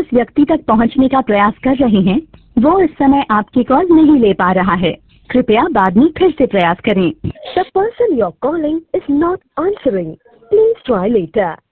जिस व्यक्ति तक पहुंचने का प्रयास कर रहे हैं वो इस समय आपकी कॉल नहीं ले पा रहा है। कृपया बाद में फिर से प्रयास करें। The person you're calling is not answering. Please try later.